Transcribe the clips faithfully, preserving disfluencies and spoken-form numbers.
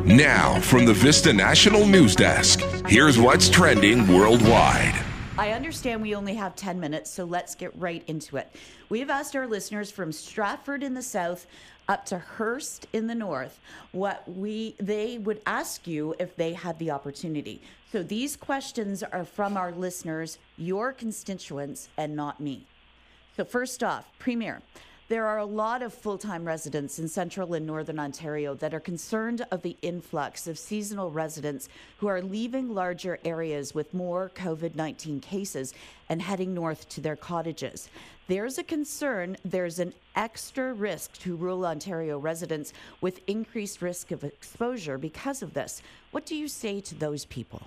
Now, from the Vista National News Desk, here's what's trending worldwide. I understand we only have ten minutes, so let's get right into it. We've asked our listeners from Stratford in the south up to Hearst in the north what we they would ask you if they had the opportunity. So these questions are from our listeners, your constituents, and not me. So first off, Premier, there are a lot of full-time residents in central and northern Ontario that are concerned of the influx of seasonal residents who are leaving larger areas with more COVID nineteen cases and heading north to their cottages. There's a concern there's an extra risk to rural Ontario residents with increased risk of exposure because of this. What do you say to those people?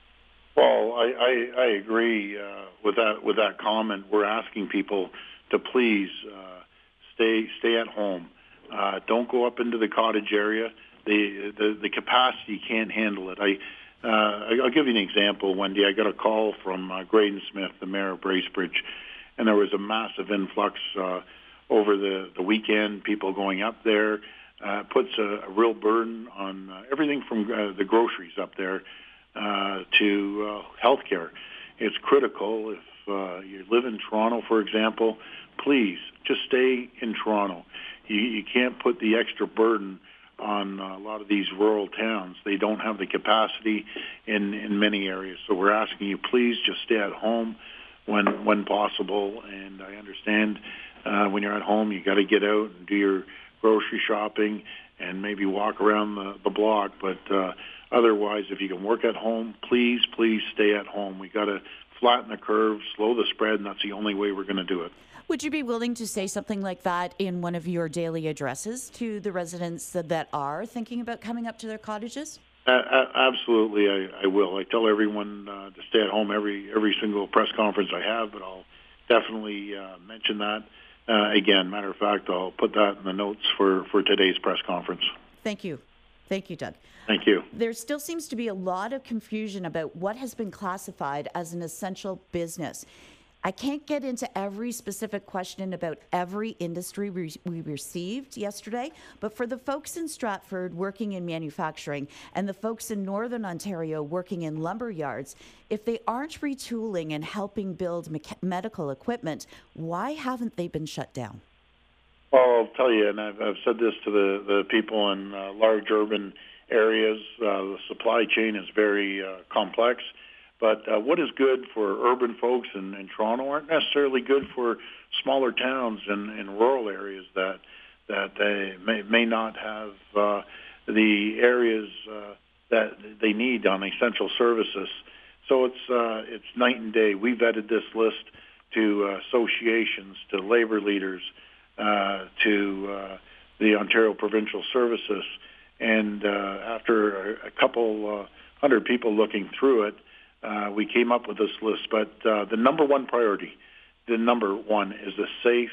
Well, I, I, I agree uh, with that with that comment. We're asking people to please uh, stay stay at home. Uh, don't go up into the cottage area. The the, the capacity can't handle it. I uh, I'll give you an example. Wendy, I got a call from uh, Graydon Smith, the mayor of Bracebridge, and there was a massive influx uh, over the, the weekend. People going up there uh, puts a, a real burden on uh, everything from uh, the groceries up there uh, to uh, healthcare. It's critical. If uh, you live in Toronto, for example, please just stay in Toronto. You, you can't put the extra burden on a lot of these rural towns. They don't have the capacity in, in many areas. So we're asking you, please just stay at home when when possible. And I understand uh, when you're at home, you got to get out and do your grocery shopping and maybe walk around the, the block. But uh, otherwise, if you can work at home, please, please stay at home. We got to flatten the curve, slow the spread, and that's the only way we're going to do it. Would you be willing to say something like that in one of your daily addresses to the residents that are thinking about coming up to their cottages? Uh, absolutely, I, I will. I tell everyone uh, to stay at home every every single press conference I have, but I'll definitely uh, mention that uh, again. Matter of fact, I'll put that in the notes for, for today's press conference. Thank you. Thank you, Doug. Thank you. There still seems to be a lot of confusion about what has been classified as an essential business. I can't get into every specific question about every industry we, we received yesterday, but for the folks in Stratford working in manufacturing and the folks in Northern Ontario working in lumber yards, if they aren't retooling and helping build me- medical equipment, why haven't they been shut down? Well, I'll tell you, and I've, I've said this to the, the people in uh, large urban areas, uh, the supply chain is very uh, complex. But uh, what is good for urban folks in, in Toronto aren't necessarily good for smaller towns and, and rural areas that that they may, may not have uh, the areas uh, that they need on essential services. So it's uh, it's night and day. We vetted this list to uh, associations, to labor leaders, uh, to uh, the Ontario Provincial Services, and uh, after a, a couple uh, hundred people looking through it, Uh, we came up with this list, but uh, the number one priority, the number one is the safe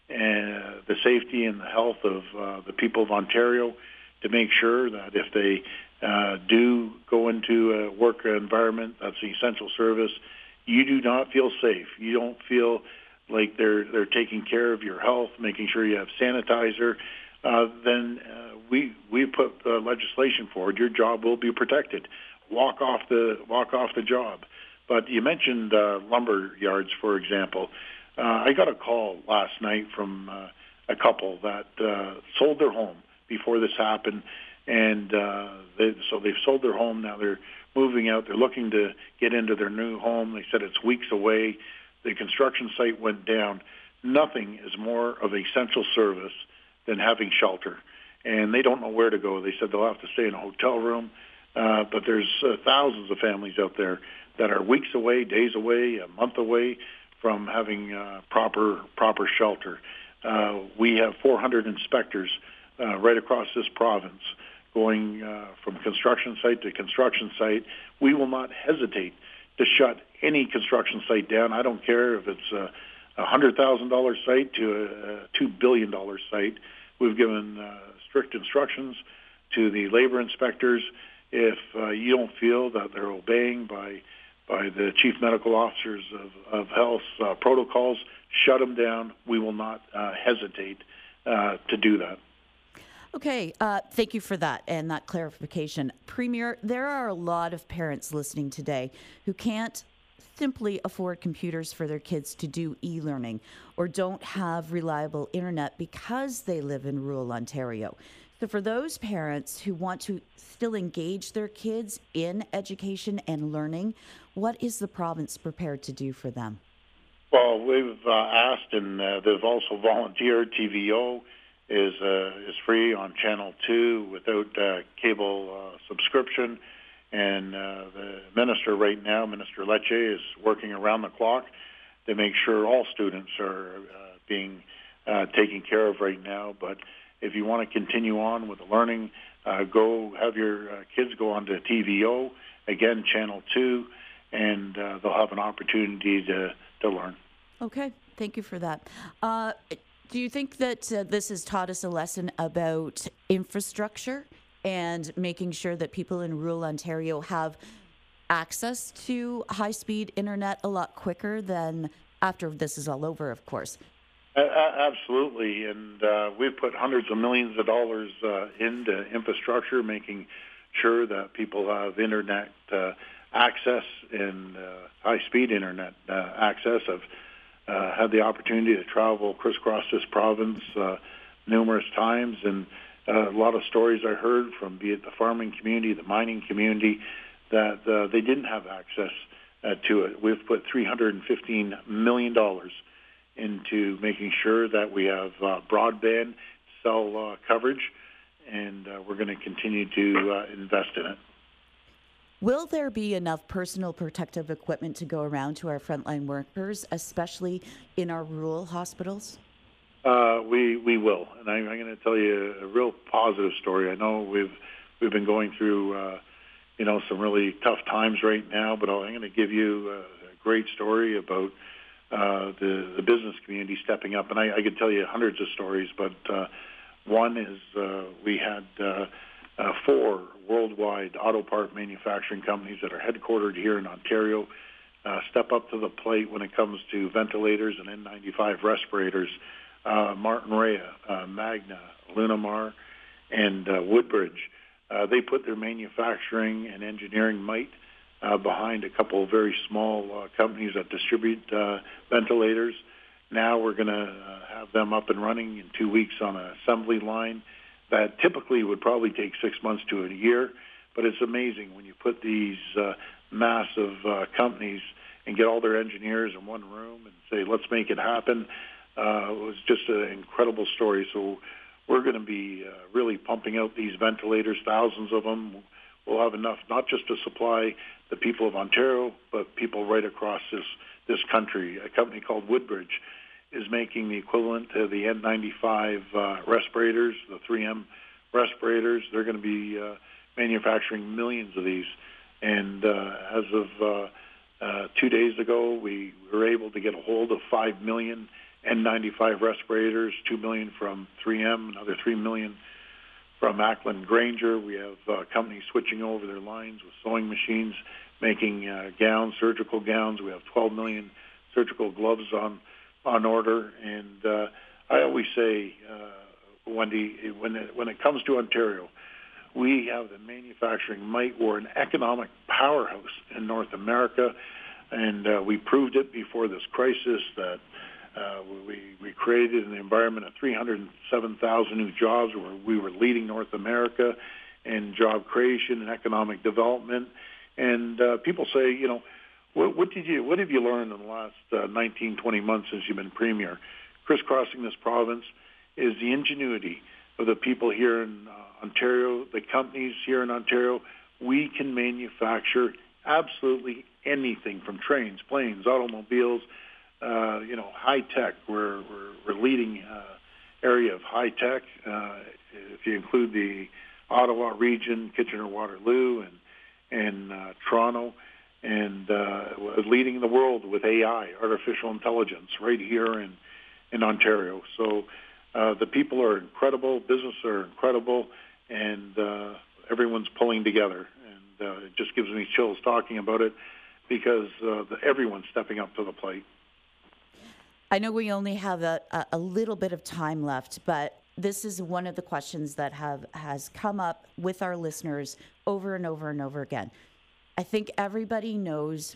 and the safety and the health of uh, the people of Ontario, to make sure that if they uh, do go into a work environment that's an essential service, you do not feel safe. You don't feel like they're they're taking care of your health, making sure you have sanitizer. Uh, then uh, we we put uh, legislation forward. Your job will be protected. Walk off the walk off the job. But you mentioned uh, lumber yards, for example. Uh, I got a call last night from uh, a couple that uh, sold their home before this happened, and uh, they, so they've sold their home. Now they're moving out. They're looking to get into their new home. They said it's weeks away. The construction site went down. Nothing is more of an essential service than having shelter, and they don't know where to go. They said they'll have to stay in a hotel room. Uh, but there's uh, thousands of families out there that are weeks away, days away, a month away from having uh, proper proper shelter. Uh, we have four hundred inspectors uh, right across this province going uh, from construction site to construction site. We will not hesitate to shut any construction site down. I don't care if it's a one hundred thousand dollars site to a two billion dollars site. We've given uh, strict instructions to the labor inspectors. If uh, you don't feel that they're obeying by by the chief medical officers of, of health uh, protocols, shut them down. We will not uh, hesitate uh, to do that. Okay, uh, thank you for that and that clarification. Premier, there are a lot of parents listening today who can't simply afford computers for their kids to do e-learning or don't have reliable internet because they live in rural Ontario. So for those parents who want to still engage their kids in education and learning, what is the province prepared to do for them? Well, we've uh, asked, and uh, they've also volunteered. T V O is uh, is free on Channel two without uh, cable uh, subscription. And uh, the minister right now, Minister Lecce, is working around the clock to make sure all students are uh, being uh, taken care of right now. But if you want to continue on with the learning, uh, go have your uh, kids go on to T V O, again, Channel two, and uh, they'll have an opportunity to, to learn. Okay, thank you for that. Uh, do you think that uh, this has taught us a lesson about infrastructure and making sure that people in rural Ontario have access to high-speed internet a lot quicker than after this is all over, of course? Uh, absolutely, and uh, we've put hundreds of millions of dollars uh, into infrastructure, making sure that people have internet uh, access and uh, high-speed internet uh, access. I've uh, had the opportunity to travel crisscross this province uh, numerous times, and uh, a lot of stories I heard from, be it the farming community, the mining community, that uh, they didn't have access uh, to it. We've put three hundred fifteen million dollars into making sure that we have uh, broadband cell uh, coverage, and uh, we're going to continue to uh, invest in it. Will there be enough personal protective equipment to go around to our frontline workers, especially in our rural hospitals? Uh, we we will, and I'm, I'm going to tell you a real positive story. I know we've we've been going through uh, you know some really tough times right now, but I'm going to give you a, a great story about uh, the the business community stepping up. And I, I could tell you hundreds of stories, but uh, one is uh, we had uh, uh, four worldwide auto part manufacturing companies that are headquartered here in Ontario uh, step up to the plate when it comes to ventilators and N ninety-five respirators. Uh, Martin Rea, uh, Magna, Linamar, and uh, Woodbridge. Uh, they put their manufacturing and engineering might uh, behind a couple of very small uh, companies that distribute uh, ventilators. Now we're going to uh, have them up and running in two weeks on an assembly line that typically would probably take six months to a year. But it's amazing when you put these uh, massive uh, companies and get all their engineers in one room and say, let's make it happen. Uh, it was just an incredible story. So we're going to be uh, really pumping out these ventilators, thousands of them. We'll have enough not just to supply the people of Ontario, but people right across this, this country. A company called Woodbridge is making the equivalent to the N ninety-five uh, respirators, the three M respirators. They're going to be uh, manufacturing millions of these. And uh, as of uh, uh, two days ago, we were able to get a hold of five million N ninety-five respirators, two million from three M, another three million from Ackland Granger. We have uh, companies switching over their lines with sewing machines, making uh, gowns, surgical gowns. We have twelve million surgical gloves on on order. And uh, I always say, uh, Wendy, when it, when it comes to Ontario, we have the manufacturing might. We're an economic powerhouse in North America, and uh, we proved it before this crisis that Uh, we, we created an environment of three hundred seven thousand new jobs where we were leading North America in job creation and economic development. And uh, people say, you know, what, what did you, what have you learned in the last uh, nineteen, twenty months since you've been premier? Crisscrossing this province is the ingenuity of the people here in uh, Ontario, the companies here in Ontario. We can manufacture absolutely anything from trains, planes, automobiles. Uh, you know, high tech. We're we're, we're leading uh, area of high tech. Uh, if you include the Ottawa region, Kitchener-Waterloo, and and uh, Toronto, and uh, leading the world with A I, artificial intelligence, right here in in Ontario. So uh, the people are incredible. Businesses are incredible, and uh, everyone's pulling together. And uh, it just gives me chills talking about it because uh, the, everyone's stepping up to the plate. I know we only have a, a little bit of time left, but this is one of the questions that have has come up with our listeners over and over and over again. I think everybody knows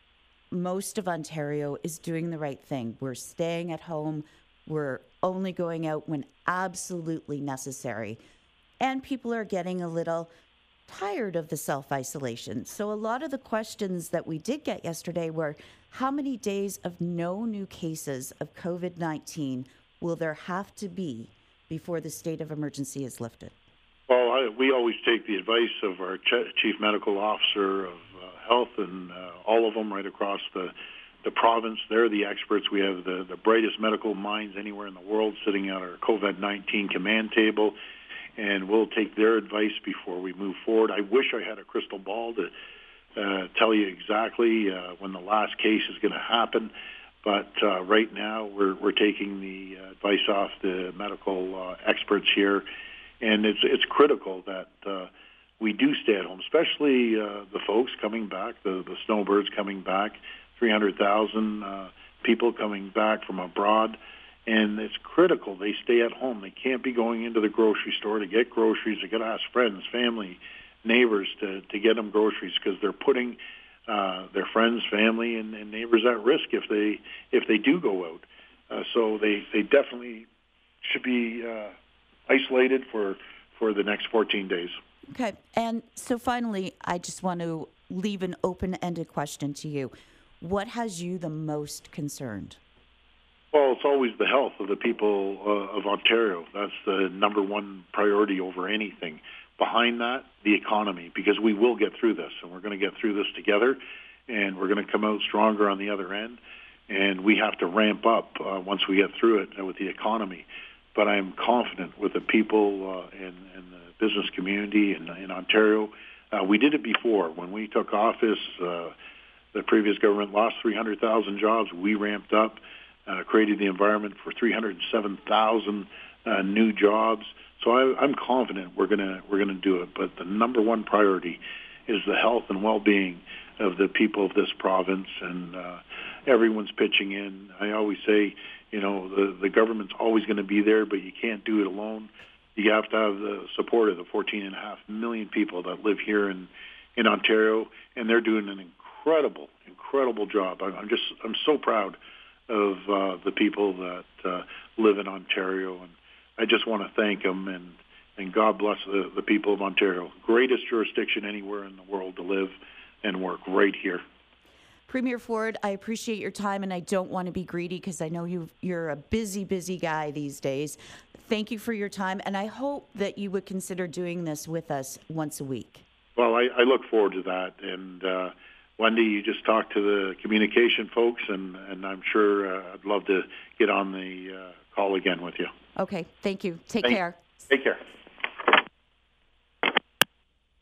most of Ontario is doing the right thing. We're staying at home. We're only going out when absolutely necessary. And people are getting a little tired of the self-isolation. So a lot of the questions that we did get yesterday were, how many days of no new cases of COVID nineteen will there have to be before the state of emergency is lifted? Well, I, we always take the advice of our ch- chief medical officer of uh, health and uh, all of them right across the, the province. They're the experts. We have the, the brightest medical minds anywhere in the world sitting at our COVID nineteen command table, and we'll take their advice before we move forward. I wish I had a crystal ball to uh, tell you exactly uh, when the last case is going to happen. But uh, right now, we're we're taking the uh, advice off the medical uh, experts here, and it's it's critical that uh, we do stay at home, especially uh, the folks coming back, the the snowbirds coming back, three hundred thousand uh, people coming back from abroad, and it's critical they stay at home. They can't be going into the grocery store to get groceries. They got to ask friends, family, neighbors to to get them groceries because they're putting Uh, their friends, family, and, and neighbors at risk if they if they do go out. Uh, so they, they definitely should be uh, isolated for for the next fourteen days. Okay. And so finally, I just want to leave an open-ended question to you. What has you the most concerned? Well, it's always the health of the people uh, of Ontario. That's the number one priority over anything. Behind that, the economy, because we will get through this, and we're going to get through this together, and we're going to come out stronger on the other end, and we have to ramp up uh, once we get through it uh, with the economy. But I am confident with the people uh, and, and the business community in, in Ontario. Uh, we did it before. When we took office, uh, the previous government lost three hundred thousand jobs. We ramped up, uh, created the environment for three hundred seven thousand uh, new jobs. So I, I'm confident we're gonna we're gonna do it. But the number one priority is the health and well-being of the people of this province, and uh, everyone's pitching in. I always say, you know, the the government's always going to be there, but you can't do it alone. You have to have the support of the fourteen and a half million people that live here in in Ontario, and they're doing an incredible, incredible job. I'm, I'm just I'm so proud of uh, the people that uh, live in Ontario, and I just want to thank them, and, and God bless the, the people of Ontario. Greatest jurisdiction anywhere in the world to live and work, right here. Premier Ford, I appreciate your time, and I don't want to be greedy because I know you you're a busy, busy guy these days. Thank you for your time, and I hope that you would consider doing this with us once a week. Well, I, I look forward to that, and uh, Wendy, you just talked to the communication folks, and, and I'm sure uh, I'd love to get on the uh, call again with you. Okay, thank you. Take Thank, care. Take care.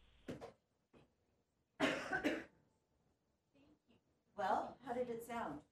Well, how did it sound?